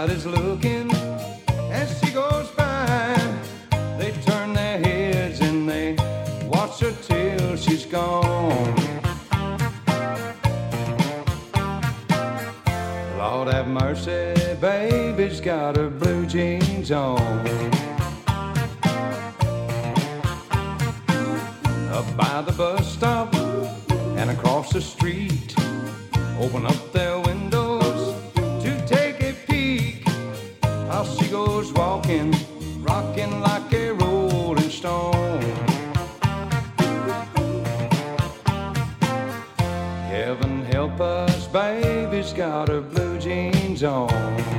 Everybody's looking as she goes by. They turn their heads and they watch her till she's gone. Lord have mercy, baby's got her blue jeans on. Up by the bus stop and across the street, open up their windows to take a peek. How she goes walking, rocking like a rolling stone. Heaven help us, baby's got her blue jeans on.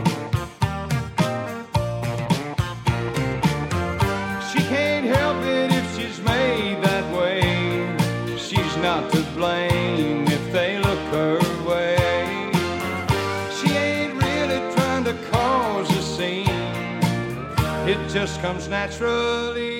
She can't help it if she's made that way. She's not to blame if they look her way. She ain't really trying to cause a scene. It just comes naturally.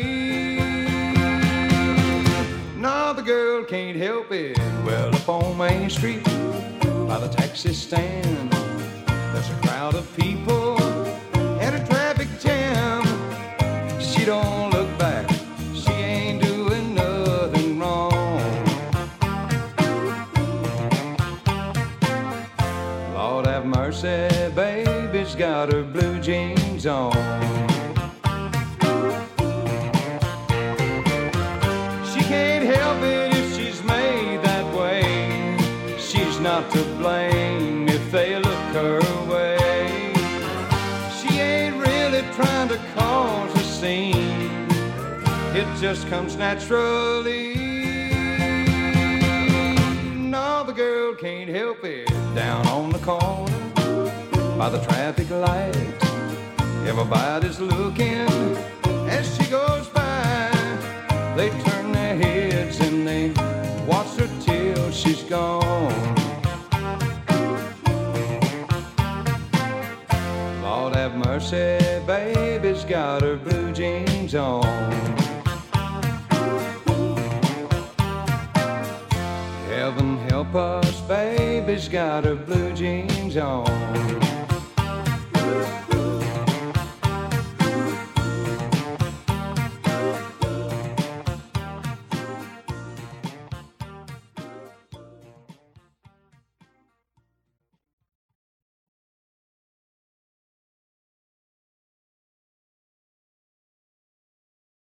No, the girl can't help it. Well, up on Main Street by the taxi stand, there's a crowd of people and a traffic jam. She don't look back, she ain't doing nothing wrong. Lord have mercy, baby's got her blue jeans on. She can't help it if she's made that way. She's not to blame if they look her way. She ain't really trying to cause a scene. It just comes naturally. No, the girl can't help it. Down on the corner by the traffic light, everybody's looking as she goes by. They turn their heads and they watch her till she's gone. Lord have mercy, baby's got her blue jeans on. Heaven help us, baby's got her blue jeans on.